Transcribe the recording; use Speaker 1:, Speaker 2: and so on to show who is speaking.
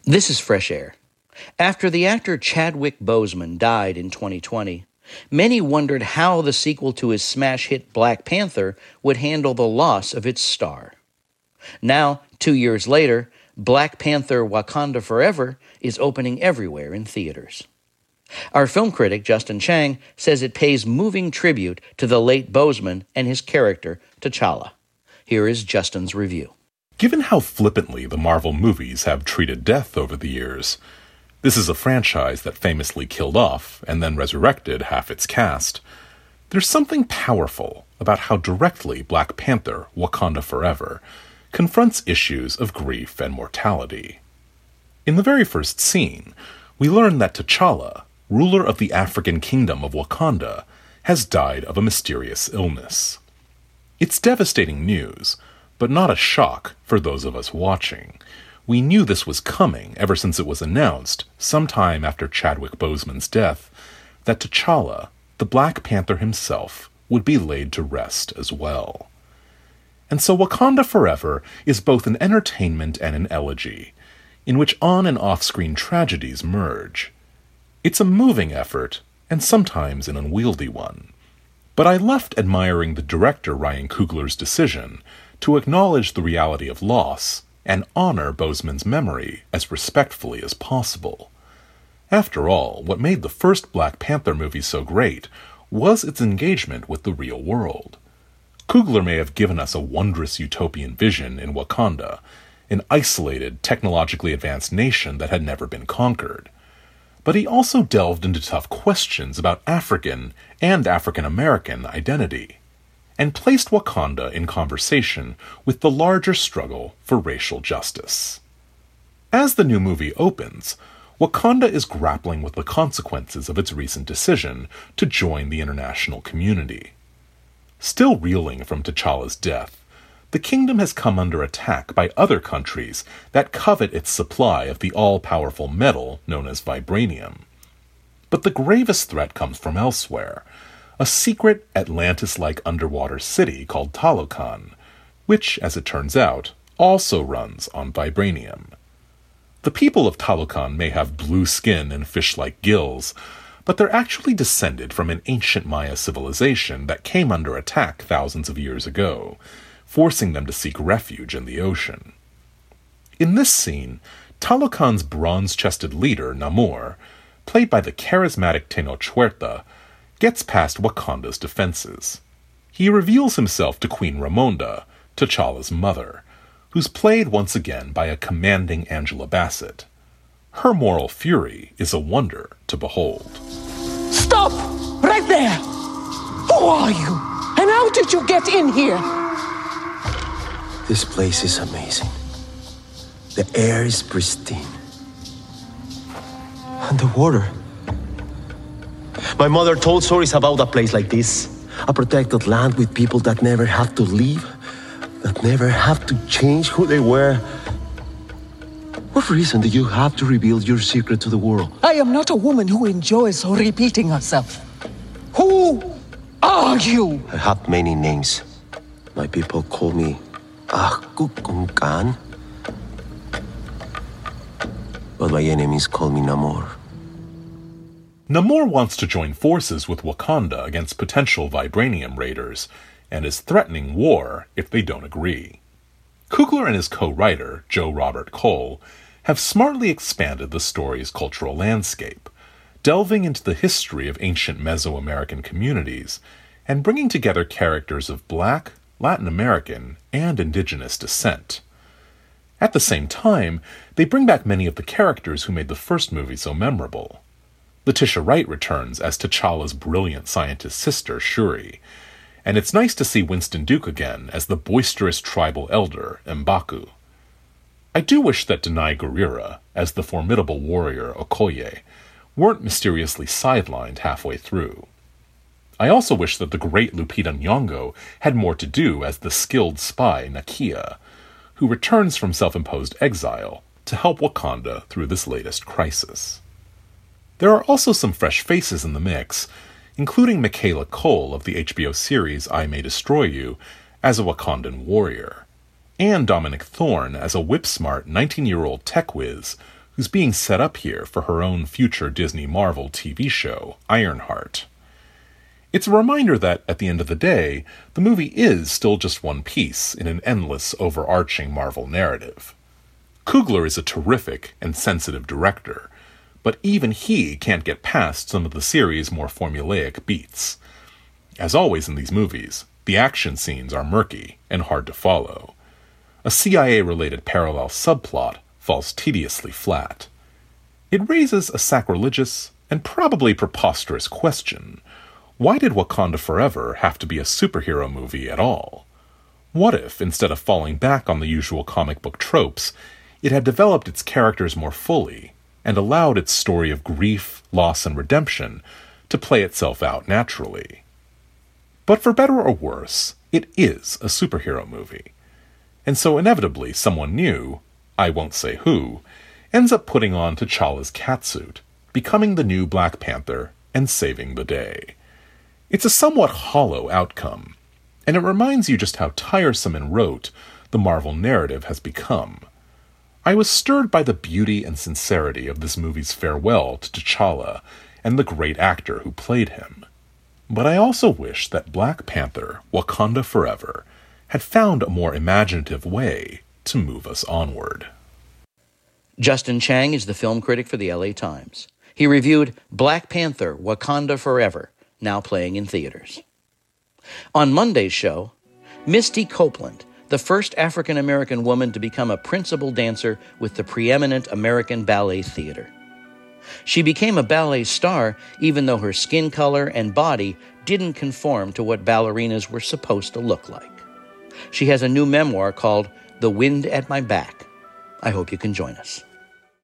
Speaker 1: This is Fresh Air. After the actor Chadwick Boseman died in 2020, many wondered how the sequel to his smash hit Black Panther would handle the loss of its star. Now, 2 years later, Black Panther Wakanda Forever is opening everywhere in theaters. Our film critic, Justin Chang, says it pays moving tribute to the late Boseman and his character, T'Challa. Here is Justin's review.
Speaker 2: Given how flippantly the Marvel movies have treated death over the years, this is a franchise that famously killed off and then resurrected half its cast. There's something powerful about how directly Black Panther Wakanda Forever confronts issues of grief and mortality. In the very first scene, we learn that T'Challa, ruler of the African kingdom of Wakanda, has died of a mysterious illness. It's devastating news, but not a shock for those of us watching. We knew this was coming ever since it was announced, sometime after Chadwick Boseman's death, that T'Challa, the Black Panther himself, would be laid to rest as well. And so Wakanda Forever is both an entertainment and an elegy, in which on- and off-screen tragedies merge. It's a moving effort, and sometimes an unwieldy one. But I left admiring the director Ryan Coogler's decision to acknowledge the reality of loss and honor Boseman's memory as respectfully as possible. After all, what made the first Black Panther movie so great was its engagement with the real world. Coogler may have given us a wondrous utopian vision in Wakanda, an isolated, technologically advanced nation that had never been conquered. But he also delved into tough questions about African and African-American identity, and placed Wakanda in conversation with the larger struggle for racial justice. As the new movie opens, Wakanda is grappling with the consequences of its recent decision to join the international community. Still reeling from T'Challa's death, the kingdom has come under attack by other countries that covet its supply of the all-powerful metal known as vibranium. But the gravest threat comes from elsewhere, a secret Atlantis-like underwater city called Talokan, which, as it turns out, also runs on vibranium. The people of Talokan may have blue skin and fish-like gills, but they're actually descended from an ancient Maya civilization that came under attack thousands of years ago, forcing them to seek refuge in the ocean. In this scene, Talokan's bronze-chested leader, Namor, played by the charismatic Tenoch Huerta, gets past Wakanda's defenses. He reveals himself to Queen Ramonda, T'Challa's mother, who's played once again by a commanding Angela Bassett. Her moral fury is a wonder to behold.
Speaker 3: Stop! Right there! Who are you? And how did you get in here?
Speaker 4: This place is amazing. The air is pristine. And the water. My mother told stories about a place like this. A protected land with people that never have to leave, that never have to change who they were. What reason do you have to reveal your secret to the world?
Speaker 3: I am not a woman who enjoys repeating herself. Who are you?
Speaker 4: I have many names. My people call me Ahkukungkan. But my enemies call me Namor.
Speaker 2: Namor wants to join forces with Wakanda against potential vibranium raiders, and is threatening war if they don't agree. Coogler and his co-writer, Joe Robert Cole, have smartly expanded the story's cultural landscape, delving into the history of ancient Mesoamerican communities, and bringing together characters of Black, Latin American, and indigenous descent. At the same time, they bring back many of the characters who made the first movie so memorable. Letitia Wright returns as T'Challa's brilliant scientist sister, Shuri, and it's nice to see Winston Duke again as the boisterous tribal elder, M'Baku. I do wish that Danai Gurira, as the formidable warrior Okoye, weren't mysteriously sidelined halfway through. I also wish that the great Lupita Nyong'o had more to do as the skilled spy Nakia, who returns from self-imposed exile to help Wakanda through this latest crisis. There are also some fresh faces in the mix, including Michaela Cole of the HBO series I May Destroy You as a Wakandan warrior, and Dominic Thorne as a whip-smart 19-year-old tech whiz who's being set up here for her own future Disney Marvel TV show, Ironheart. It's a reminder that, at the end of the day, the movie is still just one piece in an endless, overarching Marvel narrative. Coogler is a terrific and sensitive director, but even he can't get past some of the series' more formulaic beats. As always in these movies, the action scenes are murky and hard to follow. A CIA-related parallel subplot falls tediously flat. It raises a sacrilegious and probably preposterous question. Why did Wakanda Forever have to be a superhero movie at all? What if, instead of falling back on the usual comic book tropes, it had developed its characters more fully and allowed its story of grief, loss, and redemption to play itself out naturally? But for better or worse, it is a superhero movie. And so inevitably someone new, I won't say who, ends up putting on T'Challa's catsuit, becoming the new Black Panther and saving the day. It's a somewhat hollow outcome, and it reminds you just how tiresome and rote the Marvel narrative has become. I was stirred by the beauty and sincerity of this movie's farewell to T'Challa and the great actor who played him. But I also wish that Black Panther, Wakanda Forever, had found a more imaginative way to move us onward.
Speaker 1: Justin Chang is the film critic for the LA Times. He reviewed Black Panther, Wakanda Forever, now playing in theaters. On Monday's show, Misty Copeland, the first African-American woman to become a principal dancer with the preeminent American Ballet Theater. She became a ballet star even though her skin color and body didn't conform to what ballerinas were supposed to look like. She has a new memoir called The Wind at My Back. I hope you can join us.